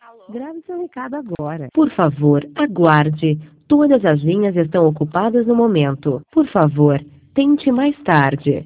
Alô? Grave seu recado agora. Por favor, aguarde. Todas as linhas estão ocupadas no momento. Por favor, tente mais tarde.